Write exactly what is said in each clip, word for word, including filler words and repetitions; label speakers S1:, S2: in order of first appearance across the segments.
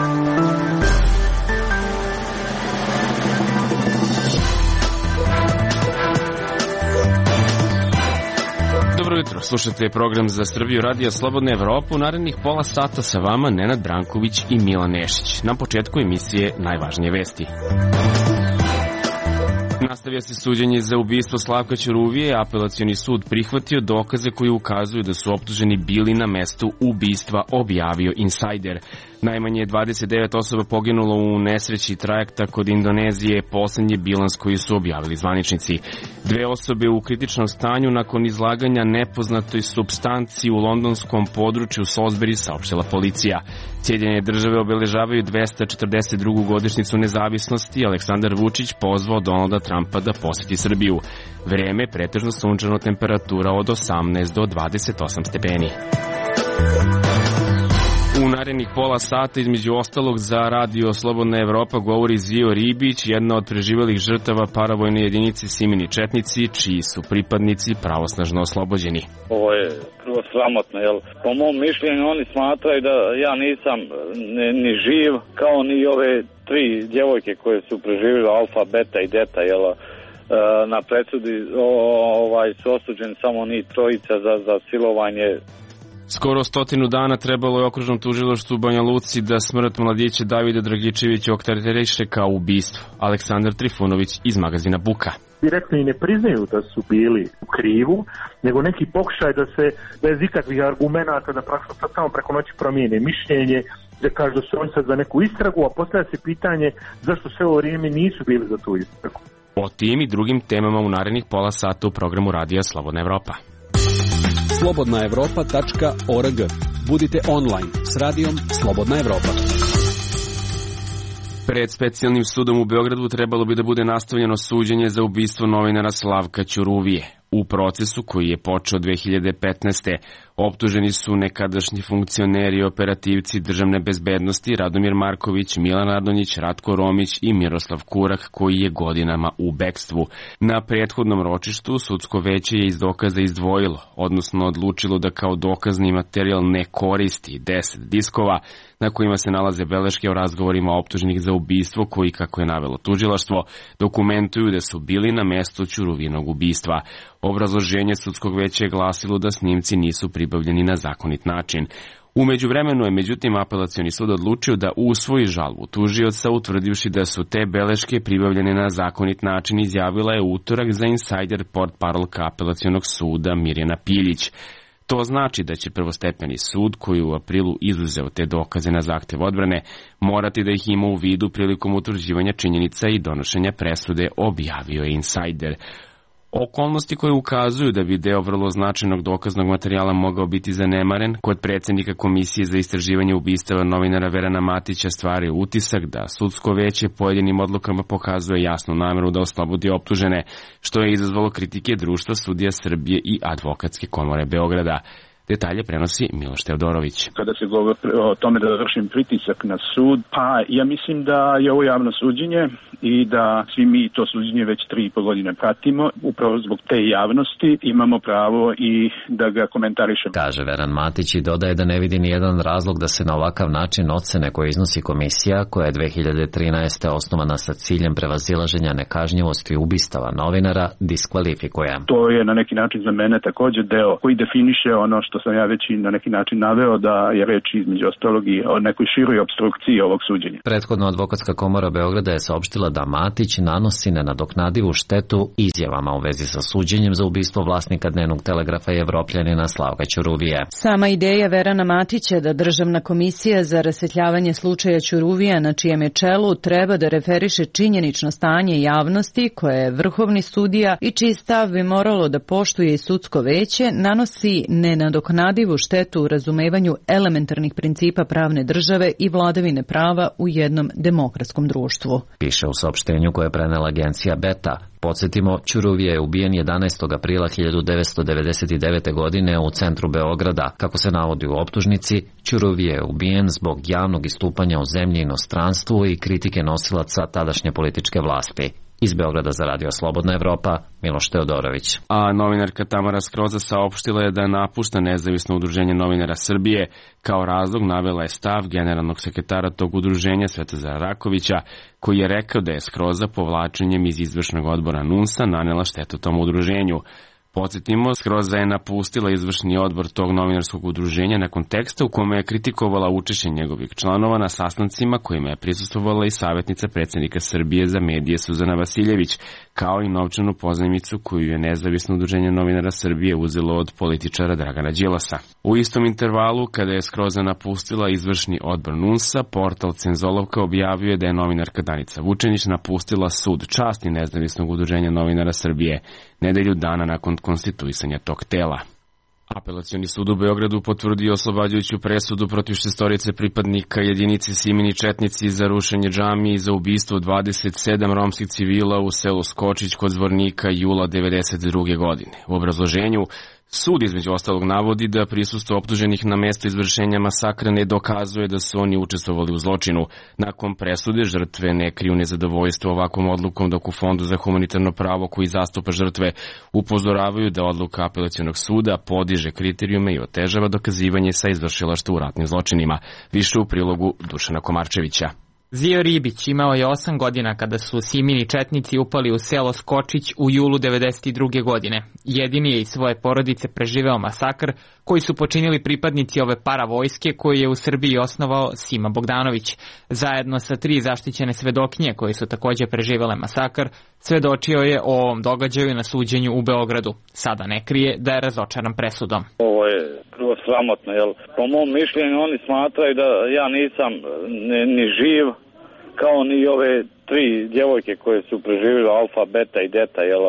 S1: Slušate program za Srbiju Radija Slobodna Evropa. U narednih pola sata sa vama Nenad Branković i Milan Nešić. Na početku emisije najvažnije vesti. Nastavlja se suđenje za ubistvo Slavka Ćuruvije. Apelacioni sud prihvatio dokaze koji ukazuju da su optuženi bili na mestu ubistva, objavio Insider. Najmanje dvadeset devet osoba poginulo u nesreći trajekta kod Indonezije, poslednji bilans koji su objavili zvaničnici. Dve osobe u kritičnom stanju nakon izlaganja nepoznatoj supstanci u londonskom području Salisbury, saopštila policija. Sjedinjene države obeležavaju dvesta četrdeset drugu godišnjicu nezavisnosti. Aleksandar Vučić pozvao Donalda Trumpa da poseti Srbiju. Vreme pretežno sunčano, temperatura od osamnaest do dvadeset osam stepeni. U narednih pola sata, između ostalog, za Radio Slobodna Evropa govori Zio Ribić, jedna od preživelih žrtava paravojne jedinice Simini Četnici, čiji su pripadnici pravosnažno oslobođeni.
S2: Ovo je prvo sramotno, jer po mom mišljenju oni smatraju da ja nisam ni, ni živ, kao ni ove tri djevojke koje su preživjeli, alfa, beta i deta, jel, na presudi ovaj, su osuđeni samo ni trojica za, za silovanje.
S1: Skoro stotinu dana trebalo je okružnom tužilaštvu u Banja Luci da smrt mladića Davida Dragičevića okarakteriše kao ubistvo. Aleksandar Trifunović iz magazina Buka.
S3: Direktno i ne priznaju da su bili u krivu, nego neki pokušaj da se bez ikakvih argumenata da praktično sad samo preko noći promijene mišljenje, da kažu da su oni sad za neku istragu, a postavlja se pitanje zašto sve ovo vrijeme nisu bili za tu istragu.
S1: O tim i drugim temama u narednih pola sata u programu Radija Slobodna Evropa.
S4: slobodna evropa tačka org. Budite online s radijom Slobodna Evropa.
S1: Pred specijalnim sudom u Beogradu trebalo bi da bude nastavljeno suđenje za ubistvo novinara Slavka Ćuruvije. U procesu koji je počeo dve hiljade petnaeste. optuženi su nekadašnji funkcioneri i operativci državne bezbednosti Radomir Marković, Milan Radonjić, Ratko Romić i Miroslav Kurak, koji je godinama u bekstvu. Na prethodnom ročištu sudsko veće je iz dokaza izdvojilo, odnosno odlučilo da kao dokazni materijal ne koristi deset diskova na kojima se nalaze beleške o razgovorima optuženih za ubistvo koji, kako je navelo tužilaštvo, dokumentuju da su bili na mestu Ćuruvinog ubistva. Obrazloženje sudskog veća je glasilo da snimci nisu pribavljeni na zakonit način. U međuvremenu je međutim apelacioni sud odlučio da usvoji žalbu tužioca, utvrdivši da su te beleške pribavljene na zakonit način, izjavila je utorak za Insider portparolka apelacionog suda Mirjana Piljić. To znači da će prvostepeni sud, koji u aprilu izuzeo te dokaze na zahtev odbrane, morati da ih ima u vidu prilikom utvrđivanja činjenica i donošenja presude, objavio je Insider. Okolnosti koje ukazuju da bi deo vrlo značajnog dokaznog materijala mogao biti zanemaren kod predsjednika Komisije za istraživanje ubistava novinara Verana Matića stvaraju utisak da sudsko veće pojedinim odlukama pokazuje jasnu nameru da oslobodi optužene, što je izazvalo kritike Društva sudija Srbije i Advokatske komore Beograda. Detalje prenosi Miloš Teodorović.
S5: Kada se govori o tome da vršim pritisak na sud, pa ja mislim da je ovo javno suđenje i da svi mi to suđenje već tri i po godine pratimo. Upravo zbog te javnosti imamo pravo i da ga komentarišemo.
S6: Kaže Veran Matić i dodaje da ne vidi ni jedan razlog da se na ovakav način ocene koje iznosi komisija, koja je dve hiljade trinaeste. osnovana sa ciljem prevazilaženja nekažnjivosti ubistava novinara, diskvalifikuje.
S5: To je na neki način za mene također deo koji definiše ono što sam ja već i na neki način naveo, da je reč između ostalog i o nekoj široj opstrukciji ovog suđenja.
S6: Prethodno Advokatska komora Beograda je saopštila da Matić nanosi nenadoknadivu štetu izjavama u vezi sa suđenjem za ubistvo vlasnika Dnevnog telegrafa i Evropljanina Slavka Ćuruvije.
S7: Sama ideja Verana Matića da Državna komisija za rasvetljavanje slučaja Ćuruvija, na čijem je čelu, treba da referiše činjenično stanje javnosti koje je vrhovni sudija i čiji stav bi moralo da poštuje i sudsko veće, nanosi nenadoknadivu štetu u razumevanju elementarnih principa pravne države i vladavine prava u jednom demokratskom društvu.
S6: Piše u saopštenju koje je prenela agencija Beta. Podsjetimo, Ćuruvije je ubijen jedanaestog aprila hiljadu devetsto devedeset devete. godine u centru Beograda. Kako se navodi u optužnici, Ćuruvije je ubijen zbog javnog istupanja u zemlji i inostranstvu i kritike nosilaca tadašnje političke vlasti. Iz Beograda za Radio Slobodna Evropa, Miloš Teodorović.
S1: A novinarka Tamara Skroza saopštila je da napušta Nezavisno udruženje novinara Srbije. Kao razlog navela je stav generalnog sekretara tog udruženja Svetozara Rakovića, koji je rekao da je Skroza povlačenjem iz izvršnog odbora NUNS-a nanela štetu tom udruženju. Podsjetimo, Skroza je napustila izvršni odbor tog novinarskog udruženja nakon teksta u kome je kritikovala učešće njegovih članova na sastancima kojima je prisustvovala i savjetnica predsjednika Srbije za medije Suzana Vasiljević, kao i novčanu pozajmicu koju je Nezavisno udruženje novinara Srbije uzelo od političara Dragana Đilasa. U istom intervalu, kada je Skroza napustila izvršni odbor NUNS-a, portal Cenzolovka objavio da je novinarka Danica Vučenić napustila sud časti Nezavisnog udruženja novinara Srbije nedelju dana nakon konstituisanja tog tela. Apelacioni sud u Beogradu potvrdio oslobađajuću presudu protiv šestorice pripadnika jedinice Simini Četnici za rušenje džamije i za ubistvo dvadeset sedam romskih civila u selu Skočić kod Zvornika jula devedeset druge godine. U obrazloženju sud između ostalog navodi da prisustvo optuženih na mesto izvršenja masakra ne dokazuje da su oni učestvovali u zločinu. Nakon presude žrtve ne kriju nezadovoljstvo ovakvom odlukom, dok u Fondu za humanitarno pravo koji zastupa žrtve upozoravaju da odluka apelacionog suda podiže kriterijume i otežava dokazivanje sa izvršilaštva u ratnim zločinima. Više u prilogu Dušana Komarčevića.
S8: Zio Ribić imao je osam godina kada su Simini Četnici upali u selo Skočić u julu devedeset druge godine. Jedini je iz svoje porodice preživeo masakr koji su počinili pripadnici ove paravojske koju je u Srbiji osnovao Sima Bogdanović. Zajedno sa tri zaštićene svedokinje koje su također preživele masakr, svedočio je o ovom događaju na suđenju u Beogradu. Sada ne krije da je razočaran presudom.
S2: Ovo je prvo sramotno, jer po mom mišljenju oni smatraju da ja nisam ni, ni živ, kao ni ove tri djevojke koje su preživjeli alfa, beta i deta, jel,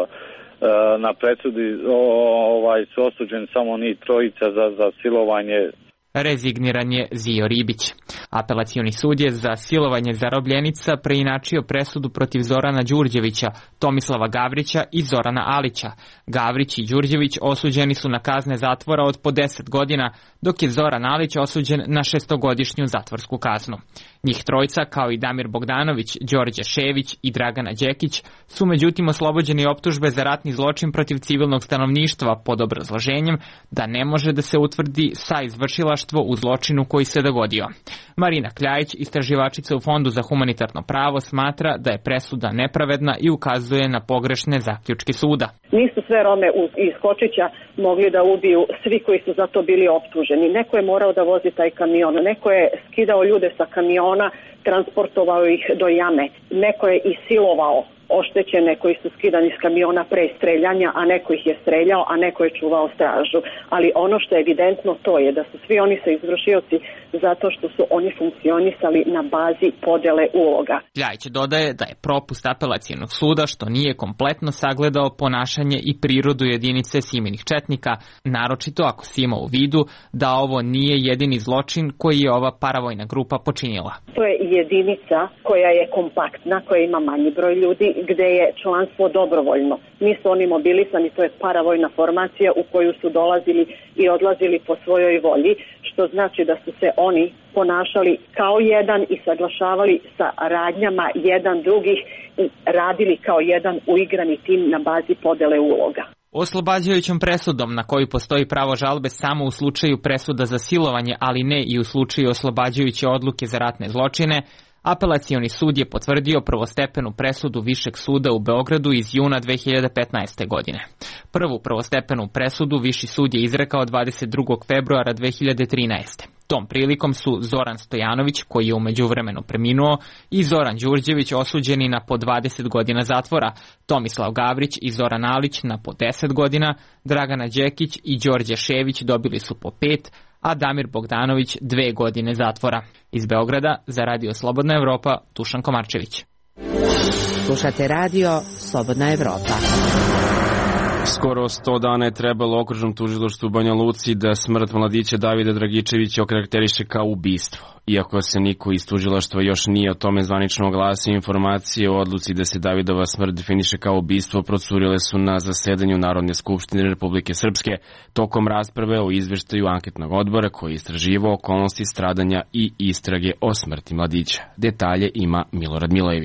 S2: na presudi ovaj, su osuđeni samo ni trojica za, za silovanje.
S8: Rezigniran je Zio Ribić. Apelacioni sud je za silovanje zarobljenica preinačio presudu protiv Zorana Đurđevića, Tomislava Gavrića i Zorana Alića. Gavrić i Đurđević osuđeni su na kazne zatvora od po deset godina, dok je Zoran Alić osuđen na šestogodišnju zatvorsku kaznu. Njih trojica, kao i Damir Bogdanović, Đorđe Šević i Dragana Đekić, su međutim oslobođeni optužbe za ratni zločin protiv civilnog stanovništva pod obrazloženjem da ne može da se utvrdi sa izvršilaštvo u zločinu koji se dogodio. Marina Kljajić, istraživačica u Fondu za humanitarno pravo, smatra da je presuda nepravedna i ukazuje na pogrešne zaključke suda.
S9: Nisu sve Rome iz Skočića mogli da ubiju svi koji su za to bili optuženi. Neko je morao da vozi taj kamion, neko je skidao ljude sa kamiona, transportovao ih do jame, neko je i silovao oštećene koji su skidani iz kamiona pre streljanja, a neko ih je streljao, a neko je čuvao stražu. Ali ono što je evidentno to je da su svi oni sa izvršioci zato što su oni funkcionisali na bazi podele uloga.
S8: Ljajić dodaje da je propust apelacijenog suda što nije kompletno sagledao ponašanje i prirodu jedinice Siminih Četnika, naročito ako se ima u vidu da ovo nije jedini zločin koji je ova paravojna grupa počinila.
S9: To je jedinica koja je kompaktna, koja ima manji broj ljudi, gde je članstvo dobrovoljno. Nisu oni mobilisani, to je paravojna formacija u koju su dolazili i odlazili po svojoj volji, što znači da su se oni ponašali kao jedan i saglašavali sa radnjama jedan drugih i radili kao jedan uigrani tim na bazi podele uloga.
S8: Oslobađajućom presudom na koju postoji pravo žalbe samo u slučaju presuda za silovanje, ali ne i u slučaju oslobađajuće odluke za ratne zločine, apelacioni sud je potvrdio prvostepenu presudu Višeg suda u Beogradu iz juna dve hiljade petnaeste. godine. Prvu prvostepenu presudu Viši sud je izrekao dvadeset drugog februara dve hiljade trinaeste. Tom prilikom su Zoran Stojanović, koji je u međuvremenu preminuo, i Zoran Đurđević osuđeni na po dvadeset godina zatvora, Tomislav Gavrić i Zoran Alić na po deset godina, Dragana Đekić i Đorđe Šević dobili su po pet, a Damir Bogdanović dve godine zatvora. Iz Beograda za Radio Slobodna Evropa, Dušan Komarčević.
S7: Slušate Radio Slobodna Evropa.
S1: Skoro sto dana je trebalo okružnom tužilaštvu u Banja Luci da smrt mladića Davida Dragičevića okarakteriše kao ubistvo. Iako se niko iz tužilaštva još nije o tome zvanično oglasio, informacije o odluci da se Davidova smrt definiše kao ubistvo procurile su na zasedanju Narodne skupštine Republike Srpske tokom rasprave o izveštaju anketnog odbora koji je istraživao okolnosti stradanja i istrage o smrti mladića. Detalje ima Milorad Milojević.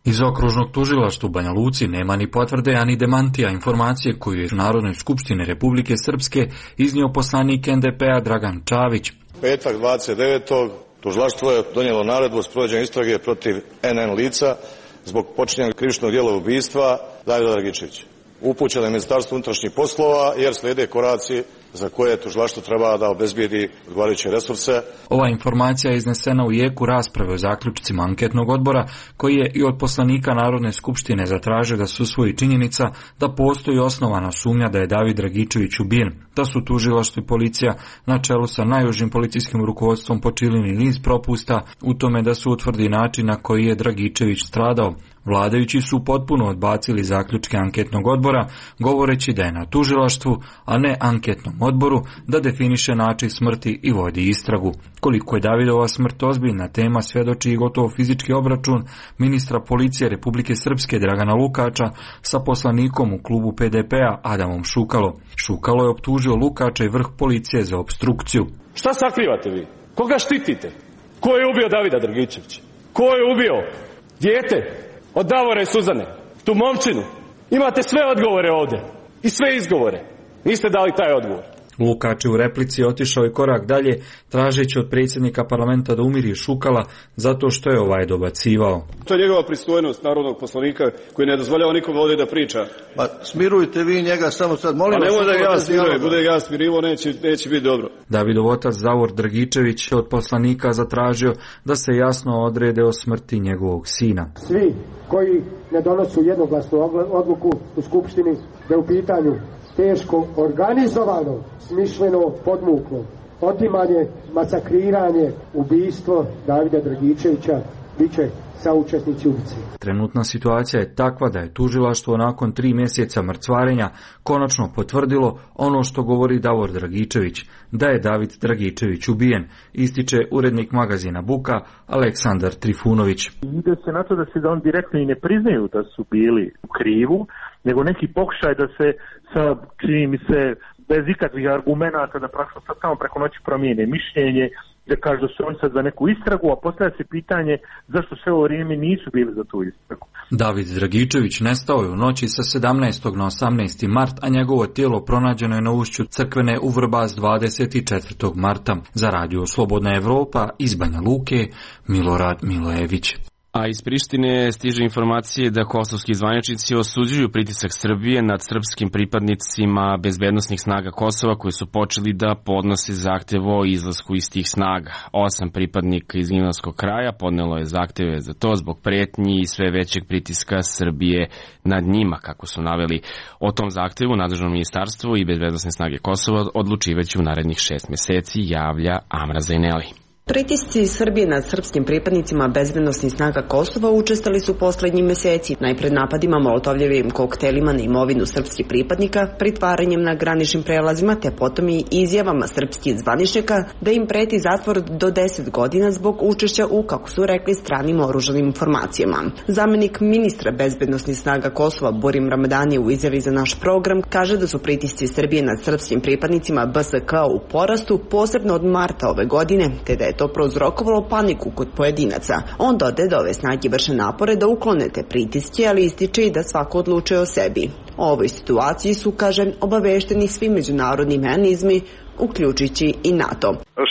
S10: Iz okružnog tužilaštva u Banja Luci nema ni potvrde, ani demantija informacije koju je u Narodnoj skupštini Republike Srpske iznio poslanik en de pe-a Dragan Čavić.
S11: Petak dvadeset devetog tužilaštvo je donijelo naredbu o sprovođenju istrage protiv en en lica zbog počinjenja krivičnog djela ubistva Davida Dragičevića. Upućeno je Ministarstvo unutrašnjih poslova jer slijede koraci za koje tužilaštvo treba da obezbijedi odgovarajuće resurse.
S10: Ova informacija je iznesena u jeku rasprave o zaključcima anketnog odbora, koji je i od poslanika Narodne skupštine zatražio da se usvoji činjenica da postoji osnovana sumnja da je David Dragičević ubijen, da su tužilaštvo i policija na čelu sa najužim policijskim rukovodstvom počinili niz propusta u tome da se utvrdi način na koji je Dragičević stradao. Vladajući su potpuno odbacili zaključke anketnog odbora, govoreći da je na tužilaštvu, a ne anketnom odboru, da definiše način smrti i vodi istragu. Koliko je Davidova smrt ozbiljna tema svjedoči i gotovo fizički obračun ministra policije Republike Srpske Dragana Lukača sa poslanikom u klubu pe de pe-a Adamom Šukalo. Šukalo je optužio Lukača i vrh policije za opstrukciju.
S12: Šta sakrivate vi? Koga štitite? Ko je ubio Davida Dragičevića? Ko je ubio dijete od Davora i Suzane, tu momčinu? Imate sve odgovore ovdje i sve izgovore. Niste dali taj odgovor.
S10: Lukač je u replici otišao i korak dalje, tražeći od predsjednika parlamenta da umiri Šukala zato što je ovaj dobacivao.
S13: To je njegova pristojnost narodnog poslanika koji ne dozvoljava nikom ovdje da priča.
S14: Pa smirujte vi njega samo sad, molim vas.
S13: Pa nemoj da ja smirujem, bude ja smirivo, neće, neće biti dobro.
S10: Davidov otac Davor Dragičević je od poslanika zatražio da se jasno odrede o smrti njegovog sina.
S15: Svi koji ne donosu jednoglasnu odluku u Skupštini da je u pitanju teško organizovano, smišljeno, podmuklo otimanje, masakriranje, ubijstvo Davida Dragičevića bit će saučesnici ubice.
S10: Trenutna situacija je takva da je tužilaštvo nakon tri mjeseca mrcvarenja konačno potvrdilo ono što govori Davor Dragičević, da je David Dragičević ubijen, ističe urednik magazina Buka Aleksandar Trifunović.
S3: Ide se na to da se da on direktno i ne priznaju da su bili u krivu, nego neki pokušaj da se sa, čini mi se, bez ikakvih argumenata da praktično sad samo preko noći promijene mišljenje, da kažu da su oni sad za neku istragu, a postavlja se pitanje zašto sve ovo vrijeme nisu bili za tu istragu.
S10: David Dragičević nestao je u noći sa sedamnaestog na osamnaesti mart, a njegovo tijelo pronađeno je na ušću Crkvene u Vrbas dvadeset četvrtog marta. Za radio Slobodna Evropa iz Banja Luke, Milorad Milojević.
S1: A iz Prištine stiže informacije da kosovski zvaničnici osuđuju pritisak Srbije nad srpskim pripadnicima bezbednosnih snaga Kosova koji su počeli da podnose zahtjev o izlasku iz tih snaga. Osam pripadnika iz Gnjilanskog kraja podnelo je zahtjeve za to zbog pretnji i sve većeg pritiska Srbije nad njima, kako su naveli. O tom zahtjevu nadležno ministarstvo i bezbednosne snage Kosova odlučivaće u narednih šest mjeseci, javlja Amra Zajneli.
S16: Pritisci Srbije nad srpskim pripadnicima bezbednosnih snaga Kosova učestali su poslednjih mjeseci, najpred napadima molotovljevim koktelima na imovinu srpskih pripadnika, pritvaranjem na graničnim prelazima, te potom i izjavama srpskih zvaničnika da im preti zatvor do deset godina zbog učešća u, kako su rekli, stranim oružanim formacijama. Zamenik ministra bezbednosnih snaga Kosova Burim Ramadani u izjavi za naš program kaže da su pritisci Srbije nad srpskim pripadnicima B S K u porastu, posebno od marta ove godine, te da je to prouzrokovalo paniku kod pojedinaca. On dodaje da ove snage vrše napore da uklone te pritiske, ali ističe i da svako odlučuje o sebi. O ovoj situaciji su, kaže, obavešteni svi međunarodni mehanizmi, uključujući i NATO.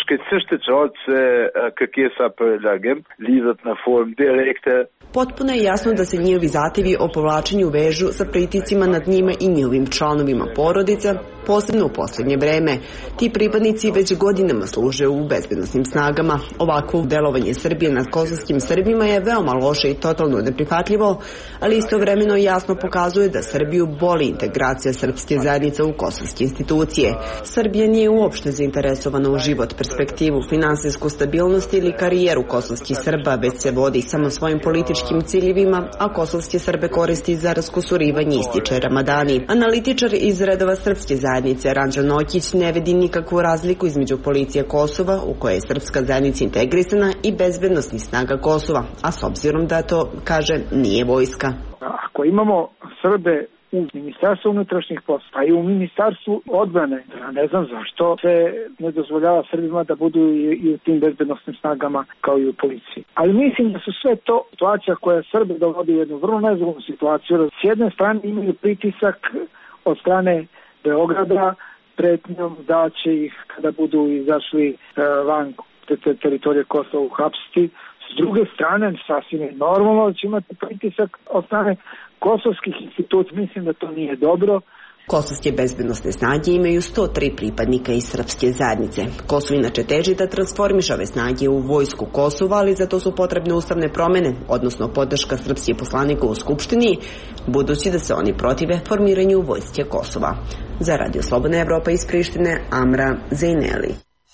S16: Potpuno je jasno da se njihovi zahtjevi o povlačenju vežu sa pritiscima nad njima i njihovim članovima porodica, posebno u posljednje vreme. Ti pripadnici već godinama služe u bezbednosnim snagama. Ovakvo delovanje Srbije nad kosovskim Srbima je veoma loše i totalno neprihvatljivo, ali istovremeno jasno pokazuje da Srbiju boli integracija srpske zajednice u kosovske institucije. Srbija nije uopšte zainteresovana u život, perspektivu, finansijsku stabilnost ili karijeru kosovskih Srba, već se vodi samo svojim političkim ciljevima, a kosovske Srbe koristi za raskusurivanje, ističe Ramadani. Analitičar iz redova srpske zajednice Ranđo Nokić ne vidi nikakvu razliku između policije Kosova, u kojoj je srpska zajednica integrisana, i bezbednosnih snaga Kosova, a s obzirom da to, kaže, nije vojska.
S17: Ako imamo Srbe u Ministarstvu unutrašnjih poslova, pa i u Ministarstvu odbrane. Ja ne znam zašto se ne dozvoljava Srbima da budu i, i u tim bezbednostnim snagama kao i u policiji. Ali mislim da su sve to situacija koja Srbe dovodi u jednu vrlo nezgodnu situaciju. S jedne strane imaju pritisak od strane Beograda pretnjom da će ih kada budu izašli e, van te, te teritorije Kosova uhapsiti. S druge strane, sasvim je normalno da će imati pritisak od strane kosovskih institucija. Mislim da to nije dobro.
S16: Kosovske bezbednostne snage imaju sto tri pripadnika iz srpske zajednice. Kosovo inače teži da transformiše ove snage u vojsku Kosova, ali za to su potrebne ustavne promene, odnosno podrška srpskih poslanika u Skupštini, budući da se oni protive formiranju vojske Kosova. Za Radio Slobodna Evropa iz Prištine, Amra Zejneli.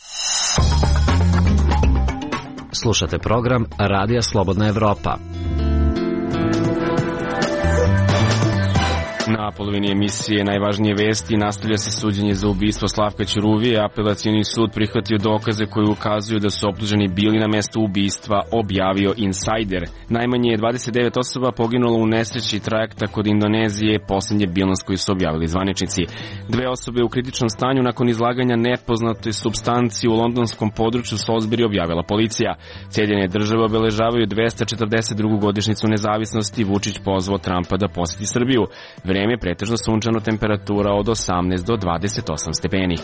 S6: Slušate program Radija Slobodna Evropa.
S1: Na polovini emisije Najvažnije vesti nastavlja se suđenje za ubistvo Slavka Ćuruvije. Apelacioni sud prihvatio dokaze koji ukazuju da su optuženi bili na mestu ubistva, objavio Insider. Najmanje dvadeset devet osoba poginulo u nesreći trajekta kod Indonezije, poslednje bilans koji su objavili zvaničnici. Dve osobe u kritičnom stanju nakon izlaganja nepoznatoj supstanci u londonskom području Salisbury, objavila policija. Sjedinjene države obeležavaju dvesta četrdeset drugu godišnjicu nezavisnosti. Vučić pozvao Trumpa da poseti Srbiju. Vreme je pretežno sunčano, temperatura od osamnaest do dvadeset osam stepeni.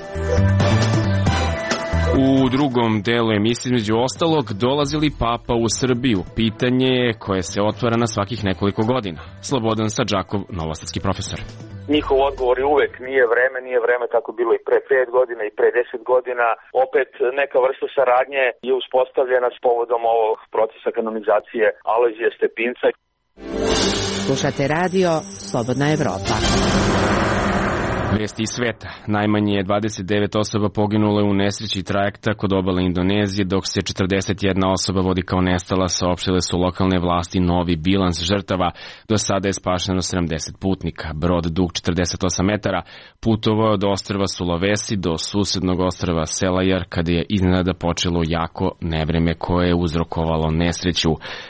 S1: U drugom delu emisije, između ostalog, dolazi li Papa u Srbiju? Pitanje je koje se otvara na svakih nekoliko godina. Slobodan Sadžakov, novosadski profesor.
S18: Njihov odgovor je uvek nije vreme, nije vreme, tako bilo i pre pet godina i pre deset godina. Opet neka vrsta saradnje je uspostavljena s povodom ovog procesa kanonizacije Alojzija Stepinca.
S19: Slušate radio Slobodna Evropa.
S1: Vesti iz sveta. Najmanje dvadeset devet osoba poginulo je u nesreći trajekta kod obale Indonezije, dok se četrdeset jedna osoba vodi kao nestala, saopštile su lokalne vlasti novi bilans žrtava. Do sada je spašeno sedamdeset putnika. Brod dug četrdeset osam metara putovao je od ostrva Sulawesi do susednog ostrva Selayar, kada je iznenada počelo jako nevreme koje je uzrokovalo nesreću.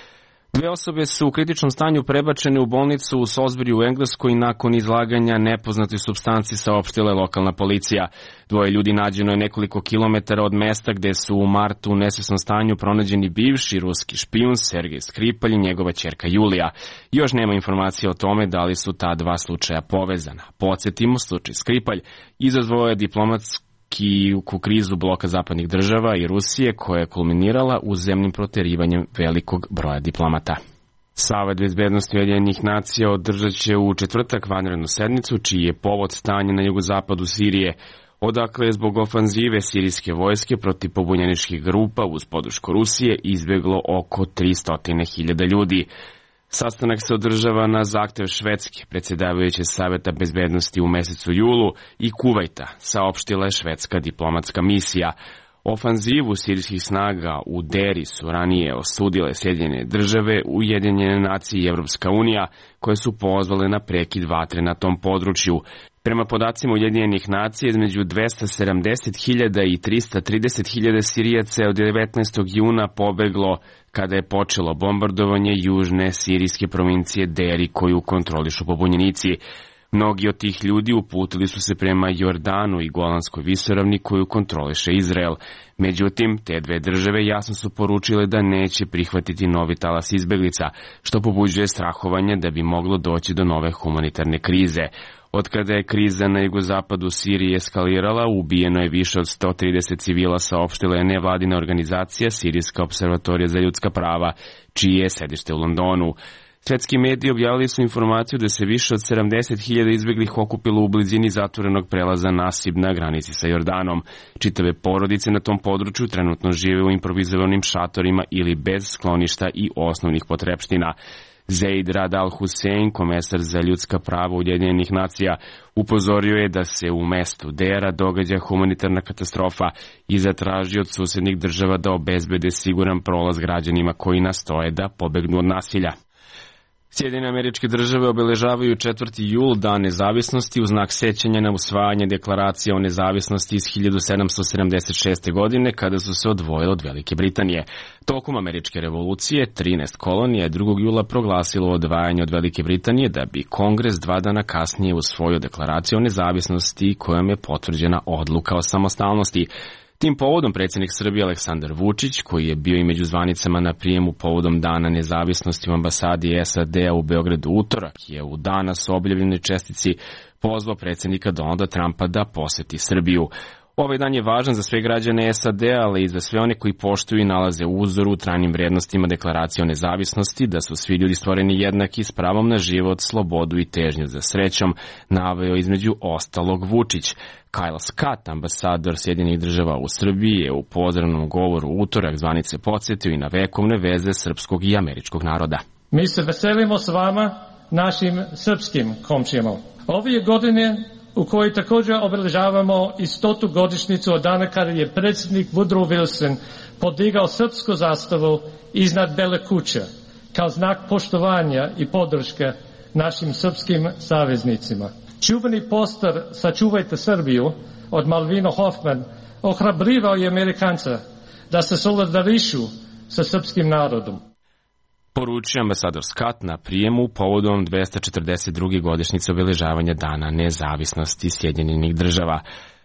S1: Dve osobe su u kritičnom stanju prebačene u bolnicu u Salisbury u Engleskoj nakon izlaganja nepoznatoj supstanci, saopštila je lokalna policija. Dvoje ljudi nađeno je nekoliko kilometara od mesta gde su u martu u nesvesnom stanju pronađeni bivši ruski špijun Sergej Skripalj i njegova ćerka Julija. Još nema informacije o tome da li su ta dva slučaja povezana. Podsjetimo, slučaj Skripalj izazvao je diplomatski u krizu bloka zapadnih država i Rusije, koja je kulminirala uzemnim proterivanjem velikog broja diplomata. Savet bezbednosti Ujedinjenih nacija održat će u četvrtak vanrednu sednicu, čiji je povod stanje na jugozapadu Sirije, odakle je zbog ofanzive sirijske vojske protiv pobunjeničkih grupa uz podršku Rusije izbeglo oko tristo hiljada ljudi. Sastanak se održava na zahtev Švedske, predsjedavajuće Saveta bezbednosti u mesecu julu, i Kuvajta, saopštila je švedska diplomatska misija. Ofanzivu sirijskih snaga u Deri su ranije osudile Sjedinjene države, Ujedinjene nacije i Evropska unija, koje su pozvale na prekid vatre na tom području. Prema podacima Ujedinjenih nacija, između dvesta sedamdeset hiljada i trista trideset hiljada Sirijaca je od devetnaestog juna pobeglo kada je počelo bombardovanje južne sirijske provincije Deri, koju kontrolišu pobunjenici. Mnogi od tih ljudi uputili su se prema Jordanu i Golanskoj visoravni, koju kontroliše Izrael. Međutim, te dve države jasno su poručile da neće prihvatiti novi talas izbeglica, što pobuđuje strahovanje da bi moglo doći do nove humanitarne krize. Od kada je kriza na jugozapadu Sirije eskalirala, ubijeno je više od sto trideset civila, saopštila je nevladina organizacija Sirijska observatorija za ljudska prava, čije je sedište u Londonu. Svetski mediji objavili su informaciju da se više od sedamdeset hiljada izbeglih okupilo u blizini zatvorenog prelaza Nasib na granici sa Jordanom. Čitave porodice na tom području trenutno žive u improvizovanim šatorima ili bez skloništa i osnovnih potrepština. Zeid Rad al-Hussein, komesar za ljudska prava Ujedinjenih nacija, upozorio je da se u mestu Dera događa humanitarna katastrofa i zatražio od susednih država da obezbede siguran prolaz građanima koji nastoje da pobegnu od nasilja. Sjedinjene Američke Države obeležavaju četvrti jul, Dan nezavisnosti, u znak sećanja na usvajanje deklaracije o nezavisnosti iz hiljadu sedamsto sedamdeset šeste. godine, kada su se odvojile od Velike Britanije. Tokom Američke revolucije, trinaest kolonija je drugog jula proglasilo odvajanje od Velike Britanije, da bi Kongres dva dana kasnije usvojio deklaraciju o nezavisnosti kojom je potvrđena odluka o samostalnosti. Tim povodom predsjednik Srbije Aleksandar Vučić, koji je bio i među zvanicama na prijemu povodom Dana nezavisnosti u ambasadi S A D-a u Beogradu utorak, je u danas objavljenoj čestici pozvao predsjednika Donalda Trumpa da poseti Srbiju. Ovaj dan je važan za sve građane S A D-a, ali i za sve one koji poštuju i nalaze uzor u trajnim vrednostima deklaracije o nezavisnosti, da su svi ljudi stvoreni jednaki s pravom na život, slobodu i težnju za srećom, naveo između ostalog Vučić. Kyle Scott, ambasador Sjedinjenih Država u Srbiji, je u pozdravnom govoru utorak zvanice podsjetio i na vekovne veze srpskog i američkog naroda.
S20: Mi se veselimo s vama, našim srpskim komšijama. Ove je godine u kojoj također obeležavamo i stotu godišnjicu od dana kada je predsjednik Woodrow Wilson podigao srpsku zastavu iznad Bele kuće, kao znak poštovanja i podrške našim srpskim saveznicima. Čuveni poster Sačuvajte Srbiju od Malvina Hoffman ohrabrivao je Amerikanca da se solidarišu sa srpskim narodom.
S1: Poručio ambasador Scott na prijemu povodom dvesta četrdeset druge godišnjice obeležavanja Dana nezavisnosti Sjedinjenih Država.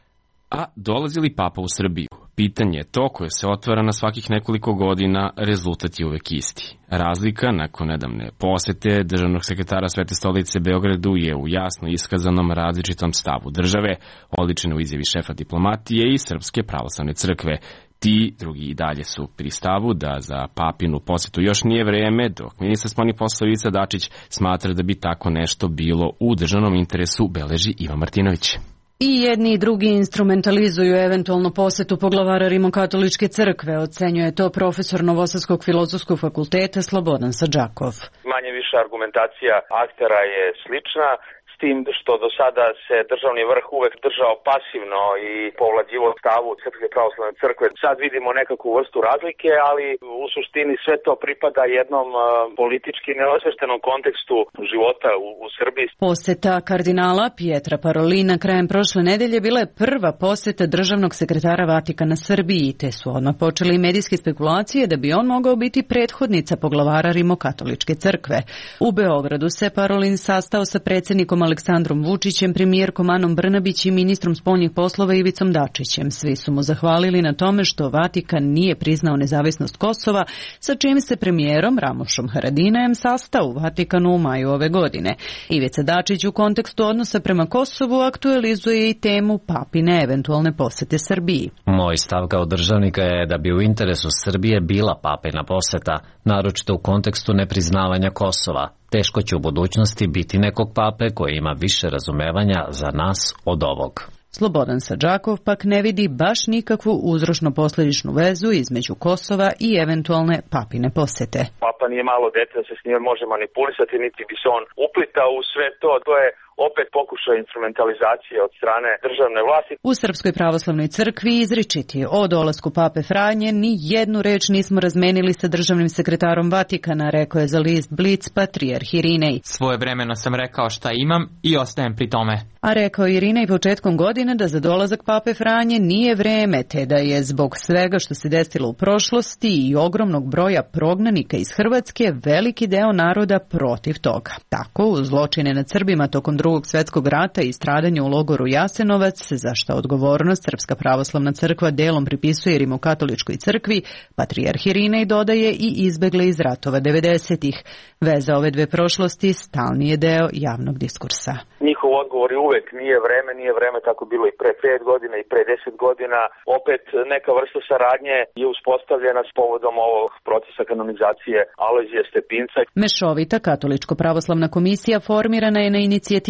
S1: A dolazi li Papa u Srbiju? Pitanje je to koje se otvara na svakih nekoliko godina, rezultat je uvek isti. Razlika nakon nedavne posete državnog sekretara Svete stolice Beogradu je u jasno iskazanom različitom stavu države, oličeno u izjavi šefa diplomatije i Srpske pravoslavne crkve. Ti drugi i dalje su pri stavu da za papinu posetu još nije vreme, dok ministar spoljnih poslova Ivica Dačić smatra da bi tako nešto bilo u državnom interesu, beleži Ivan Martinović.
S7: I jedni i drugi instrumentalizuju eventualnu posetu poglavara Rimokatoličke crkve, ocenjuje to profesor Novosadskog filozofskog fakulteta Slobodan Sadžakov.
S18: Manje više argumentacija aktera je slična, s tim što do sada se državni vrh uvek držao pasivno i povlađivo stavu Srpske pravoslavne crkve. Sad vidimo nekakvu vrstu razlike, ali u suštini sve to pripada jednom uh, politički neosveštenom kontekstu života u, u Srbiji.
S7: Poseta kardinala Pietra Parolina krajem prošle nedelje bila je prva poseta državnog sekretara Vatikana Srbiji, te su odmah počeli i medijske spekulacije da bi on mogao biti prethodnica poglavara Rimokatoličke crkve. U Beogradu se Parolin sastao sa predsjednikom Aleksandrom Vučićem, premijerkom Anom Brnabić i ministrom spoljnih poslova Ivicom Dačićem. Svi su mu zahvalili na tome što Vatikan nije priznao nezavisnost Kosova, sa čim se premijerom Ramošom Haradinajem sastao u Vatikanu u maju ove godine. Ivica Dačić u kontekstu odnosa prema Kosovu aktualizuje i temu papine eventualne posete Srbiji.
S6: Moj stav kao državnika je da bi u interesu Srbije bila papina poseta, naročito u kontekstu nepriznavanja Kosova. Teško će u budućnosti biti nekog pape koji ima više razumevanja za nas od ovog.
S7: Slobodan Sadžakov pak ne vidi baš nikakvu uzročno-posljedičnu vezu između Kosova i eventualne papine posete.
S18: Papa nije malo dete da se s njime može manipulisati, niti bi se on uplitao u sve to. To je opet pokušaj instrumentalizacije od strane državne vlasti.
S7: U Srpskoj pravoslavnoj crkvi izričiti o dolasku pape Franje ni jednu reč nismo razmenili sa državnim sekretarom Vatikana, rekao je za list Blic patrijarh Irinej.
S8: Svojevremeno sam rekao šta imam i ostajem pri tome.
S7: A rekao Irinej početkom godine da za dolazak pape Franje nije vreme, te da je zbog svega što se desilo u prošlosti i ogromnog broja prognanika iz Hrvatske veliki deo naroda protiv toga. Tako, u zločine nad Srbima tokom drugog svjetskog rata i stradanje u logoru Jasenovac, za što odgovornost Srpska pravoslavna crkva delom pripisuje Rimokatoličkoj crkvi, patrijarh Irinej dodaje i izbegle iz ratova devedesetih. Veza ove dve prošlosti stalni je deo javnog diskursa.
S18: Njihov odgovor je uvek nije vreme, nije vreme, tako bilo i pre pet godina i pre deset godina. Opet neka vrsta saradnje je uspostavljena s povodom ovog procesa kanonizacije Alojzija Stepinca.
S7: Mešovita katoličko-pravoslavna komisija formirana je na inicijativu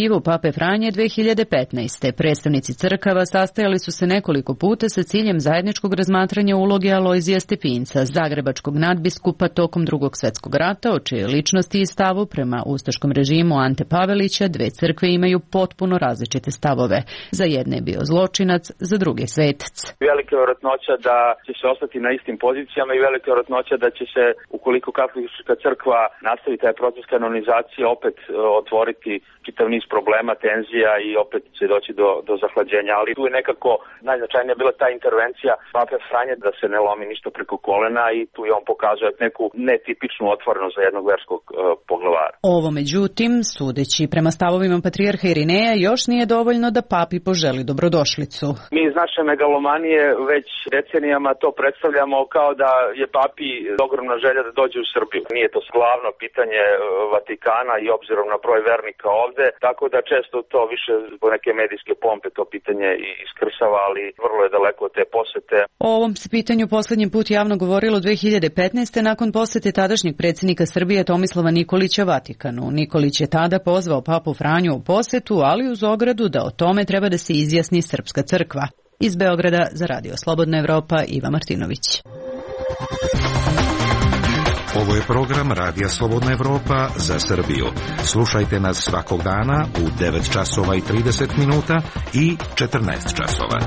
S7: inicijativu Pape Franje dve hiljade petnaeste. Predstavnici crkava sastajali su se nekoliko puta sa ciljem zajedničkog razmatranja uloge Alojzija Stepinca, zagrebačkog nadbiskupa tokom Drugog svjetskog rata, o čijoj ličnosti i stavu prema ustaškom režimu Ante Pavelića dve crkve imaju potpuno različite stavove. Za jedne je bio zločinac, za druge svetac.
S18: Velika je vjerojatnoća da će se ostati na istim pozicijama i velika je vjerojatnoća da će se, ukoliko katolička crkva nastavi taj proces kanonizacije, opet otvoriti čitav niz problema, tenzija i opet će doći do, do zahlađenja. Ali tu je nekako najznačajnija bila ta intervencija Pape Franje da se ne lomi ništa preko kolena i tu je on pokazuje neku netipičnu otvorenost za jednog verskog uh, poglavara.
S7: Ovo, međutim, sudeći prema stavovima patrijarha Irineja, još nije dovoljno da papi poželi dobrodošlicu.
S18: Mi iz naše megalomanije već decenijama to predstavljamo kao da je papi ogromna želja da dođe u Srbiju. Nije to glavno pitanje Vatikana i obzirom na broj vernika ovde, tako da često to više zbog neke medijske pompe to pitanje iskrsava, ali vrlo je daleko od te posete.
S7: O ovom se pitanju poslednji put javno govorilo dve hiljade petnaeste. nakon posete tadašnjeg predsjednika Srbije Tomislava Nikolića Vatikanu. Nikolić je tada pozvao papu Franju u posetu, ali uz ogradu da o tome treba da se izjasni Srpska crkva. Iz Beograda za Radio Slobodna Evropa, Iva Martinović.
S21: Ovo je program Radija Slobodna Evropa za Srbiju. Slušajte nas svakog dana u devet časova i trideset minuta i četrnaest časova.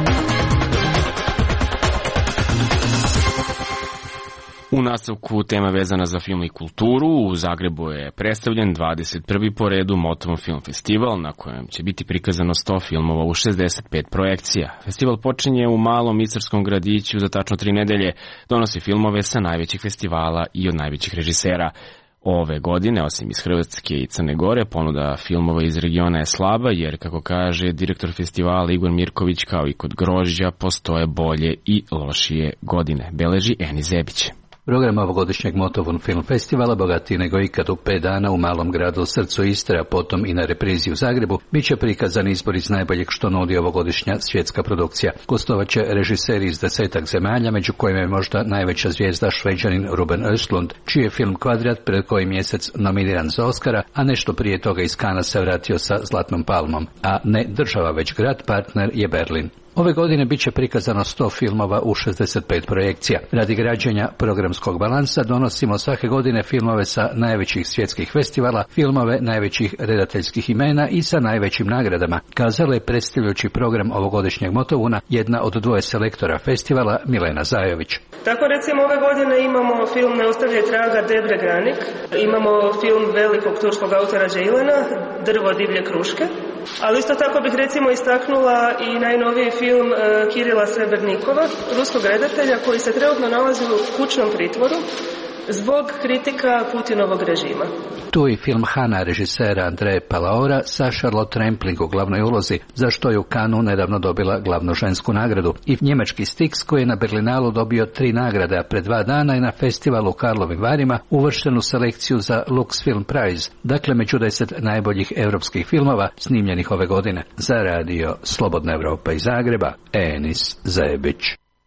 S1: U nastavku tema vezana za film i kulturu. U Zagrebu je predstavljen dvadeset prvi po redu Motovom film festival, na kojem će biti prikazano sto filmova u šezdeset pet projekcija. Festival počinje u malom istarskom gradiću za tačno tri nedelje. Donosi filmove sa najvećih festivala i od najvećih režisera. Ove godine, osim iz Hrvatske i Crne Gore, ponuda filmova iz regiona je slaba, jer, kako kaže direktor festivala Igor Mirković, kao i kod grožđa, postoje bolje i lošije godine, beleži Eni Zebić.
S22: Program ovogodišnjeg Motovun film festivala, bogatiji nego ikad u pet dana u malom gradu u srcu Istre, a potom i na reprizi u Zagrebu, bit će prikazan izbor iz najboljeg što nudi ovogodišnja svjetska produkcija. Gostovaće režiseri iz desetak zemalja, među kojima je možda najveća zvijezda Šveđanin Ruben Östlund, čiji je film Kvadrat pred koji mjesec nominiran za Oscara, a nešto prije toga iz Kana se vratio sa Zlatnom palmom. A ne država, već grad partner je Berlin. Ove godine bit će prikazano sto filmova u šezdeset pet projekcija. Radi građenja programskog balansa donosimo svake godine filmove sa najvećih svjetskih festivala, filmove najvećih redateljskih imena i sa najvećim nagradama, kazala je predstavljajući program ovogodišnjeg Motovuna jedna od dvoje selektora festivala, Milena Zajović.
S23: Tako recimo ove godine imamo film Ne ostavlja traga Debre Granik, imamo film velikog turskog autora Džejlana, Drvo divlje kruške, ali isto tako bih recimo istaknula i najnoviji film e, Kirila Srebrnikova, ruskog redatelja koji se trenutno nalazi u kućnom pritvoru zbog kritika Putinovog režima.
S22: Tu i film Hana režisera Andreja Palaora sa Charlotte Rampling u glavnoj ulozi, za što je u Kanu nedavno dobila glavnu žensku nagradu. I njemački Stix koji je na Berlinalu dobio tri nagrade, a pred dva dana je na festivalu u Karlovim Varima uvršten u selekciju za Lux Film Prize, dakle među deset najboljih europskih filmova snimljenih ove godine. Za Radio Slobodna Evropa iz Zagreba, Enis Zebić.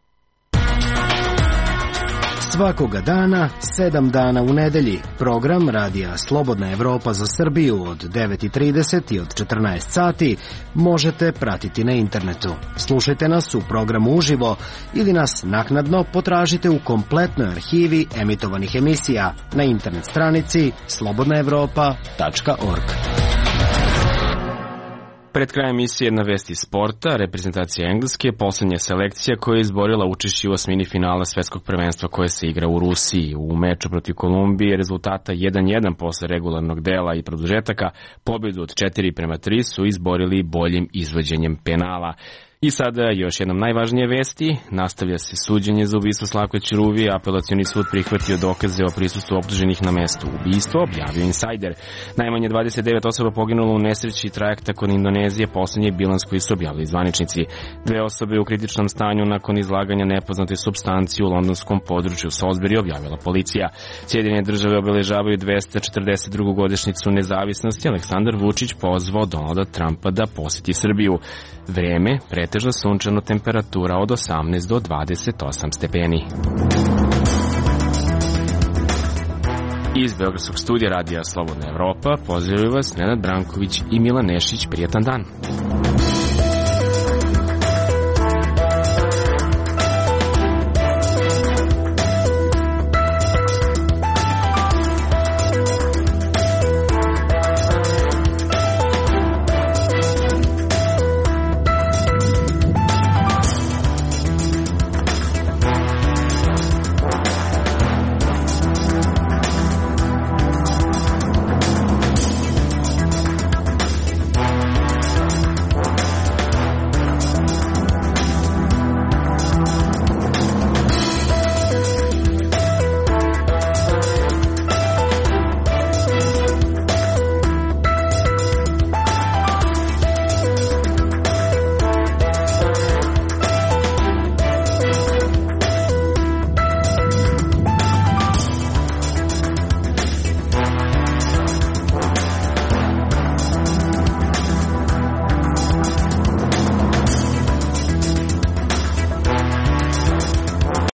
S24: Svakoga dana, sedam dana u nedelji, program Radija Slobodna Evropa za Srbiju od devet i trideset i od četrnaest sati možete pratiti na internetu. Slušajte nas u programu uživo ili nas naknadno potražite u kompletnoj arhivi emitovanih emisija na internet stranici slobodna evropa tačka org.
S1: Pred krajem emisije jedna vest iz sporta, reprezentacija Engleske, poslednja selekcija koja je izborila učešće u osmini finala svetskog prvenstva koje se igra u Rusiji. U meču protiv Kolumbije rezultata jedan jedan posle regularnog dela i produžetaka, pobjedu od četiri prema tri su izborili boljim izvođenjem penala. I sada još jednom najvažnije vesti. Nastavlja se suđenje za ubistvo Slavka Ćuruvije. Apelacioni sud prihvatio dokaze o prisustvu optuženih na mestu ubistva, objavio Insider. Najmanje dvadeset devet osoba poginulo u nesreći trajekta kod Indonezije, poslednji bilans koji su objavili zvaničnici. Dve osobe u kritičnom stanju nakon izlaganja nepoznate supstancije u londonskom području Salisbury, objavila policija. Sjedinjene države obeležavaju dvesta četrdeset drugu godišnjicu nezavisnosti. Aleksandar Vučić pozvao Donalda Trumpa da poseti Srbiju. Vreme, pretežno sunčano, temperatura od osamnaest do dvadeset osam stepeni. Iz Beogradskog studija Radija Slobodna Evropa pozdravljaju vas Nenad Branković i Milan Nešić. Prijatan dan.